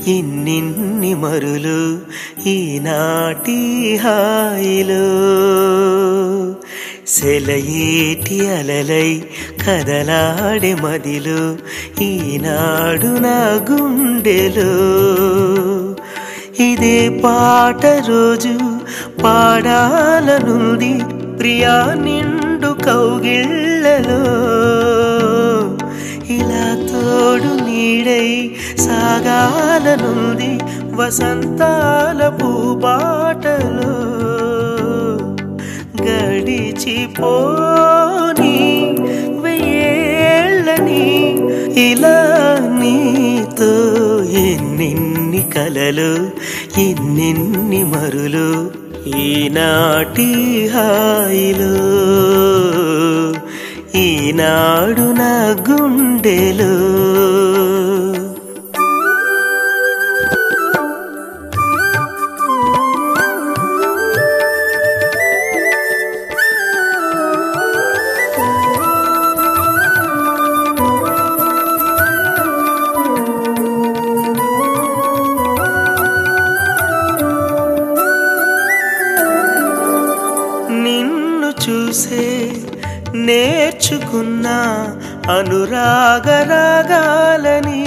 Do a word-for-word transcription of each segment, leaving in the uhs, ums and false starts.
ఇన్నిన్ని మరులు ఈనాటి హాయిలో సెలయేటి అలలై కదలాడే మదిలో ఈనాడు నా గుండెలో ఇదే పాట రోజు పాడాలనుంది ప్రియా నిండు కౌగిళ్ళలో ఇలా తోడు నీడై సాగాలనుంది వసంతాల పూబాటలో గడిచిపోని వెయ్యేళ్ళని ఇలా నీతో ఎన్నిన్ని కలలు ఎన్నిన్ని మరులు ఈనాటి హాయిలో ఈనాడు నా గుండెలో నిన్ను చూసే నేర్చుకున్న అనురాగరాగాలని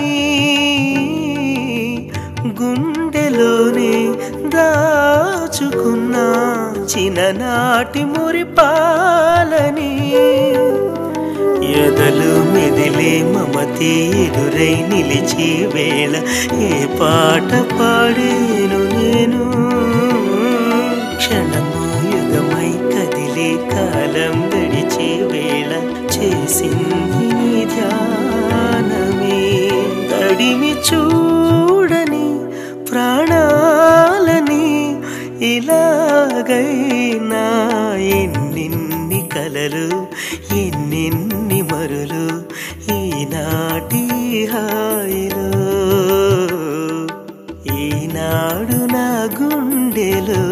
గుండెలోనే దాచుకున్న చిన్ననాటి మురిపాలని ఎదలు మెదిలే మమతే ఎదురై నిలిచే వేళ ఏ పాట పాడేను నేను క్షణము యుగమై కదిలే కాలం గడిచే వేళ చేసింది ధ్యానమే తడిమి చూడని ప్రాణాలని ఇలాగైనా ఎన్నిన్ని కలలు ఎన్నిన్ని మరులు ఈనాటి హాయిలో ఈనాడు నా గుండెలో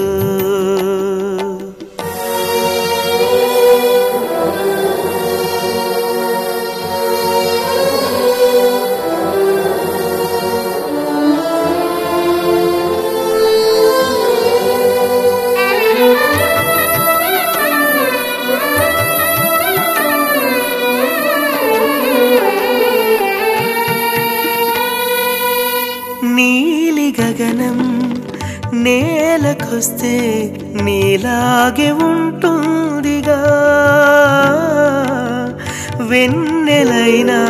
నీలి గగనం నేలకొస్తే నీలాగే ఉంటుందిగా వెన్నెలైనా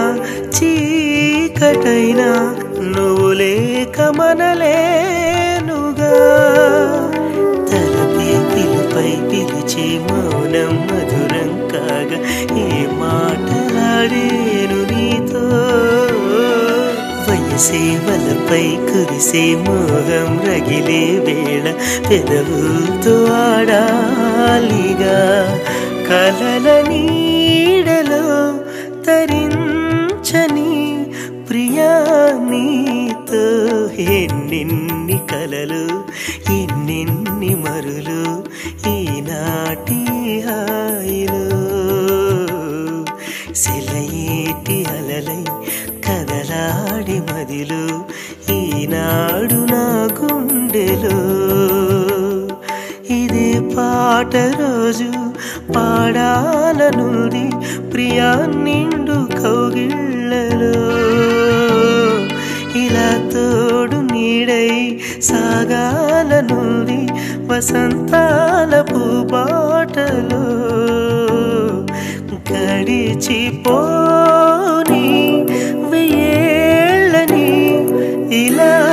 చీకటైనా నువ్వు లేక మనలేనుగా తలపై పిలుపై పిలిచే మౌనం మధురం కాగా ఏ మాటలాడేను నీతో సేవలపై కురిసే మోహం రగిలే వేళ పెదవులతో ఆడాలిగా కలల నీడలో తరించని ప్రియా నీతో ఎన్నిన్ని కలలు ఎన్నిన్ని మరులు ఈనాటి హాయిలో సెలయేటి అలలై కదలాడి మదిలో ఈనాడు నా గుండెలో ఇదే పాట రోజు పాడాలనుంది ప్రియా నిండు కౌగిళ్ళలో ఇలా తోడు నీడై సాగాలనుంది వసంతాల పూబాటలో గడిచిపోని వెయ్యేళ్ళని ఇలా